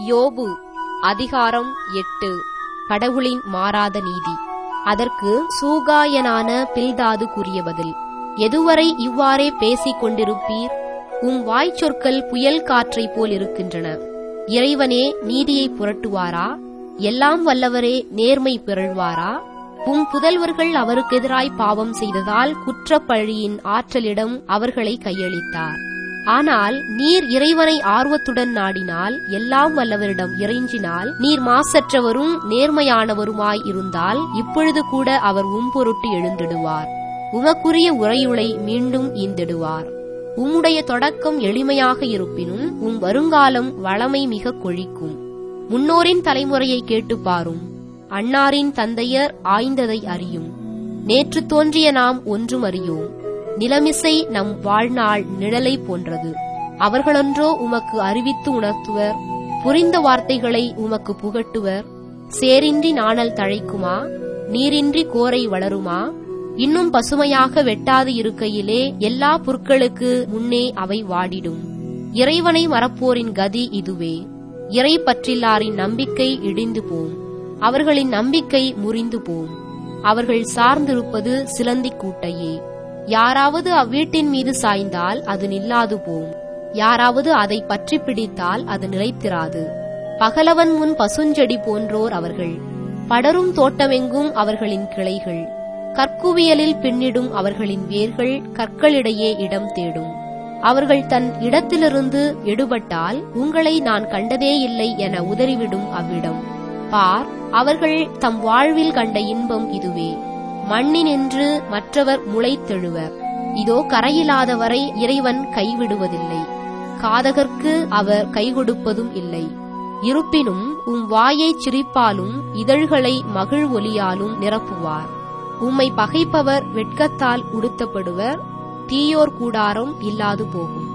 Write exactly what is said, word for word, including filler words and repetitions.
யோபு அதிகாரம் எட்டு. கடவுளின் மாறாத நீதி. அதற்கு சூகாயனான பில்தாது கூறிய பதில்: எதுவரை இவ்வாறே பேசிக் கொண்டிருப்பீர்? உம் வாய்ச்சொற்கள் புயல் காற்றைப் போல் இருக்கின்றன. இறைவனே நீதியை புரட்டுவாரா? எல்லாம் வல்லவரே நேர்மை பிறழ்வாரா? உம் புதல்வர்கள் அவருக்கு எதிராய் பாவம் செய்ததால் குற்றப்பழியின் ஆற்றலிடம் அவர்களை கையளித்தார். ஆனால் நீர் இறைவனை ஆர்வத்துடன் நாடினால், எல்லாம் வல்லவரிடம் இறைஞ்சினால், நீர் மாசற்றவரும் நேர்மையானவருமாய் இருந்தால் இப்பொழுது கூட அவர் உம்பொருட்டு எழுந்திடுவார். உமக்குரிய உரையுளை மீண்டும் ஈந்திடுவார். உம்முடைய தொடக்கம் எளிமையாக இருப்பினும் உம் வருங்காலம் வளமை மிக கொழிக்கும். முன்னோரின் தலைமுறையை கேட்டு பாரும். அன்னாரின் தந்தையர் ஆய்ந்ததை அறியும். நேற்று தோன்றிய நாம் ஒன்றும் அறியோம். நிலமிசை நம் வாழ்நாள் நிழலை போன்றது. அவர்களொன்றோ உமக்கு அறிவித்து உணர்த்துவர். புரிந்த வார்த்தைகளை உமக்கு புகட்டுவர். சேரின்றி நாணல் தழைக்குமா? நீரின்றி கோரை வளருமா? இன்னும் பசுமையாக வெட்டாது இருக்கையிலே எல்லா புற்களுக்கு முன்னே அவை வாடிடும். இறைவனை மறப்போரின் கதி இதுவே. இறை பற்றில்லாரின் நம்பிக்கை இடிந்து போம். அவர்களின் நம்பிக்கை முறிந்து போம். அவர்கள் சார்ந்திருப்பது சிலந்திக் கூட்டையே. யாராவது அவ்வீட்டின் மீது சாய்ந்தால் அது நில்லாது போம். யாராவது அதை பற்றி பிடித்தால் அது நிலைத்திராது. பகலவன் முன் பசுஞ்செடி போன்றோர் அவர்கள். படரும் தோட்டமெங்கும் அவர்களின் கிளைகள். கற்குவியலில் பின்னிடும் அவர்களின் வேர்கள் கற்களிடையே இடம் தேடும். அவர்கள் தன் இடத்திலிருந்து எடுபட்டால் உங்களை நான் கண்டதே இல்லை என உதறிவிடும் அவ்விடம். பார், அவர்கள் தம் வாழ்வில் கண்ட இன்பம் இதுவே. மண்ணினின்று மற்றவர் முளைத்தெழுவர். இதோ கரையிலாதவரை இறைவன் கைவிடுவதில்லை. காதகர்க்கு அவர் கை கொடுப்பதும் இல்லை. இருப்பினும் உம் வாயைச் சிரிப்பாலும் இதழ்களை மகிழ் ஒலியாலும் நிரப்புவார். உம்மை பகைப்பவர் வெட்கத்தால் உடுத்தப்படுவர். தீயோர் கூடாரம் இல்லாது போகும்.